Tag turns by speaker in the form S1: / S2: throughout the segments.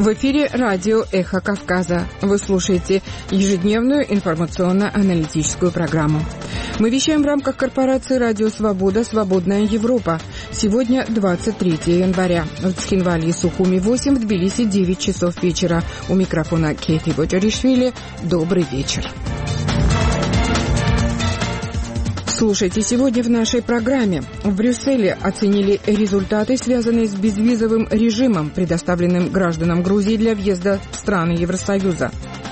S1: В эфире радио «Эхо Кавказа». Вы слушаете ежедневную информационно-аналитическую программу. Мы вещаем в рамках корпорации «Радио Свобода. Свободная Европа». Сегодня 23 января. В Цхинвале и Сухуми 8, в Тбилиси 9 часов вечера. У микрофона Кейти Боджаришвили. Добрый вечер. Слушайте сегодня в нашей программе. В Брюсселе оценили результаты, связанные с безвизовым режимом, предоставленным гражданам Грузии для въезда в страны Евросоюза.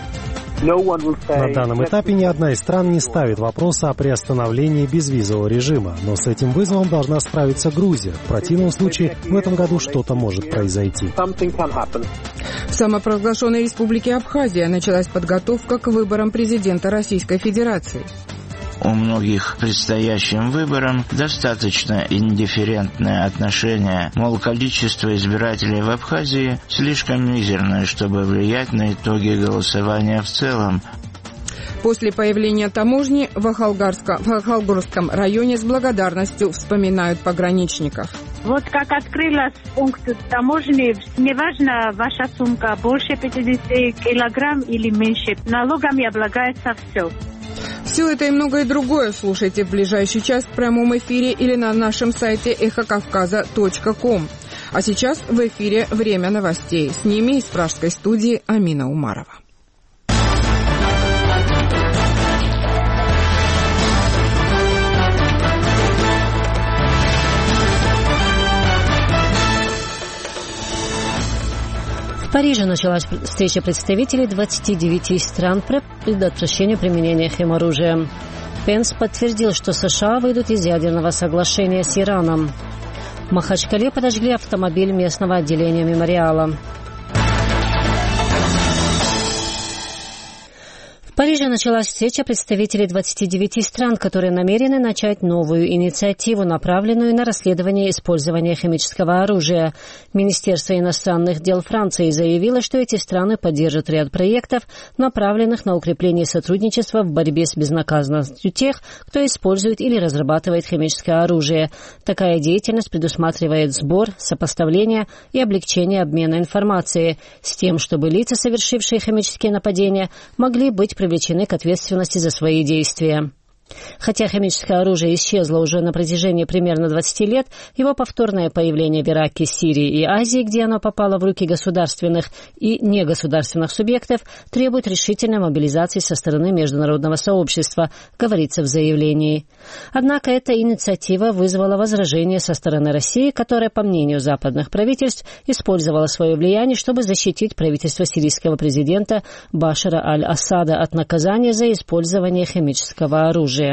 S2: На данном этапе ни одна из стран не ставит вопроса о приостановлении безвизового режима, но с этим вызовом должна справиться Грузия. В противном случае в этом году что-то может произойти.
S1: В самопровозглашенной республике Абхазия началась подготовка к выборам президента Российской Федерации.
S3: У многих предстоящим выборам достаточно индифферентное отношение, мол, количество избирателей в Абхазии слишком мизерное, чтобы влиять на итоги голосования в целом.
S1: После появления таможни в Ахалгорском районе с благодарностью вспоминают пограничников.
S4: Вот как открылась пункт таможни, неважно, ваша сумка больше 50 килограмм или меньше, налогами облагается все.
S1: Все это и многое другое слушайте в ближайший час в прямом эфире или на нашем сайте эхокавказа.ком. А сейчас в эфире «Время новостей». С ними из пражской студии Амина Умарова.
S5: В Париже началась встреча представителей 29 стран по предотвращению применения химоружия. Пенс подтвердил, что США выйдут из ядерного соглашения с Ираном. В Махачкале подожгли автомобиль местного отделения мемориала. В Париже началась встреча представителей 29 стран, которые намерены начать новую инициативу, направленную на расследование использования химического оружия. Министерство иностранных дел Франции заявило, что эти страны поддержат ряд проектов, направленных на укрепление сотрудничества в борьбе с безнаказанностью тех, кто использует или разрабатывает химическое оружие. Такая деятельность предусматривает сбор, сопоставление и облегчение обмена информацией с тем, чтобы лица, совершившие химические нападения, могли быть привлечены к ответственности за свои действия. Хотя химическое оружие исчезло уже на протяжении примерно 20 лет, его повторное появление в Ираке, Сирии и Азии, где оно попало в руки государственных и негосударственных субъектов, требует решительной мобилизации со стороны международного сообщества, говорится в заявлении. Однако эта инициатива вызвала возражения со стороны России, которая, по мнению западных правительств, использовала свое влияние, чтобы защитить правительство сирийского президента Башара аль-Асада от наказания за использование химического оружия.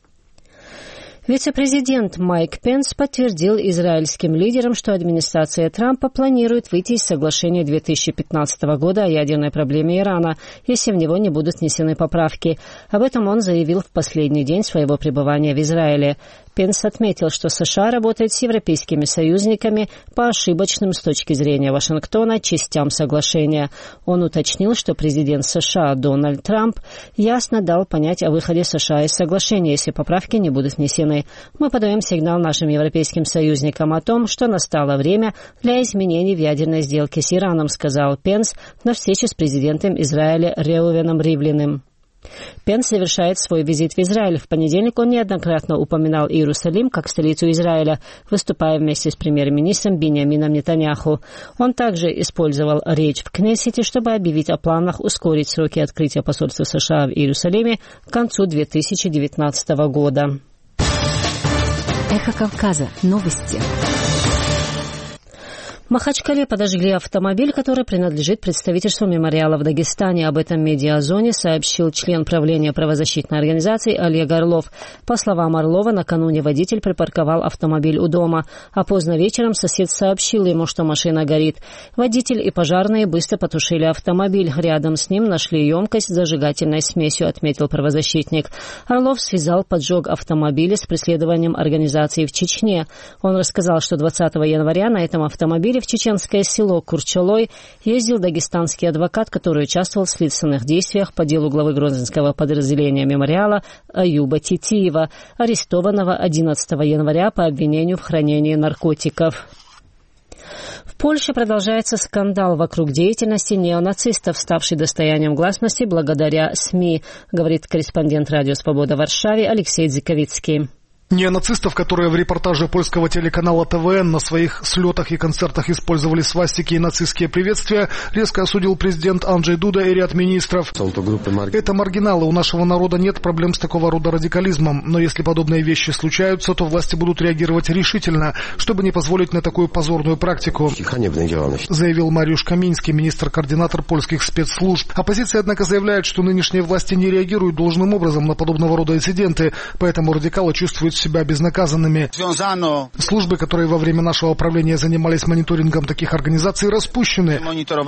S5: Вице-президент Майк Пенс подтвердил израильским лидерам, что администрация Трампа планирует выйти из соглашения 2015 года о ядерной проблеме Ирана, если в него не будут внесены поправки. Об этом он заявил в последний день своего пребывания в Израиле. Пенс отметил, что США работает с европейскими союзниками по ошибочным с точки зрения Вашингтона частям соглашения. Он уточнил, что президент США Дональд Трамп ясно дал понять о выходе США из соглашения, если поправки не будут внесены. Мы подаем сигнал нашим европейским союзникам о том, что настало время для изменений в ядерной сделке с Ираном, сказал Пенс на встрече с президентом Израиля Реувеном Ривлиным. Пенс совершает свой визит в Израиль. В понедельник он неоднократно упоминал Иерусалим как столицу Израиля, выступая вместе с премьер-министром Биньямином Нетаньяху. Он также использовал речь в Кнессете, чтобы объявить о планах ускорить сроки открытия посольства США в Иерусалиме к концу 2019 года.
S6: Эхо Кавказа. Новости.
S5: В Махачкале подожгли автомобиль, который принадлежит представительству мемориала в Дагестане. Об этом медиазоне сообщил член правления правозащитной организации Олег Орлов. По словам Орлова, накануне водитель припарковал автомобиль у дома, а поздно вечером сосед сообщил ему, что машина горит. Водитель и пожарные быстро потушили автомобиль. Рядом с ним нашли емкость с зажигательной смесью, отметил правозащитник. Орлов связал поджог автомобиля с преследованием организации в Чечне. Он рассказал, что 20 января на этом автомобиле в чеченское село Курчалой ездил дагестанский адвокат, который участвовал в следственных действиях по делу главы грозненского подразделения мемориала Аюба Титиева, арестованного 11 января по обвинению в хранении наркотиков. В Польше продолжается скандал вокруг деятельности неонацистов, ставший достоянием гласности благодаря СМИ, говорит корреспондент «Радио Свобода» в Варшаве Алексей Дзиковицкий.
S6: Неонацистов, которые в репортаже польского телеканала ТВН на своих слетах и концертах использовали свастики и нацистские приветствия, резко осудил президент Анджей Дуда и ряд министров. Это маргиналы, у нашего народа нет проблем с такого рода радикализмом, но если подобные вещи случаются, то власти будут реагировать решительно, чтобы не позволить на такую позорную практику, заявил Мариуш Каминский, министр-координатор польских спецслужб. Оппозиция, однако, заявляет, что нынешние власти не реагируют должным образом на подобного рода инциденты, поэтому радикалы чувствуют себя безнаказанными. Службы, которые во время нашего правления занимались мониторингом таких организаций, распущены,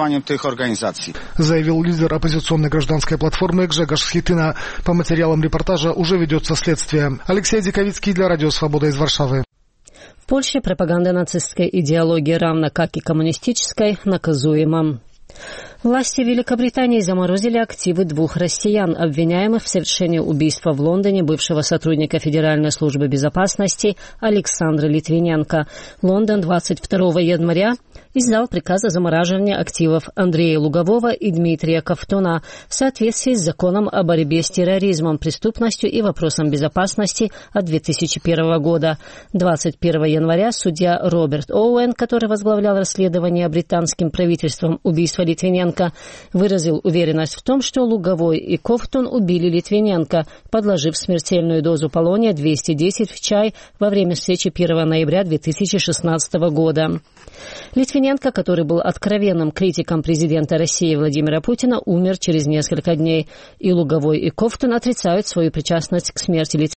S6: заявил лидер оппозиционной гражданской платформы Гжегош Схитына. По материалам репортажа уже ведется следствие. Алексей Диковицкий для Радио Свобода из Варшавы.
S5: В Польше пропаганда нацистской идеологии, равно как и коммунистической, наказуема. Власти Великобритании заморозили активы 2 россиян, обвиняемых в совершении убийства в Лондоне бывшего сотрудника Федеральной службы безопасности Александра Литвиненко. Лондон 22 января издал приказ о замораживании активов Андрея Лугового и Дмитрия Ковтуна в соответствии с законом о борьбе с терроризмом, преступностью и вопросом безопасности от 2001 года. 21 января судья Роберт Оуэн, который возглавлял расследование британским правительством убийства Литвиненко, выразил уверенность в том, что Луговой и Ковтун убили Литвиненко, подложив смертельную дозу полония-210 в чай во время встречи 1 ноября 2016 года. Литвиненко, который был откровенным критиком президента России Владимира Путина, умер через несколько дней. И Луговой, и Ковтун отрицают свою причастность к смерти Литвиненко.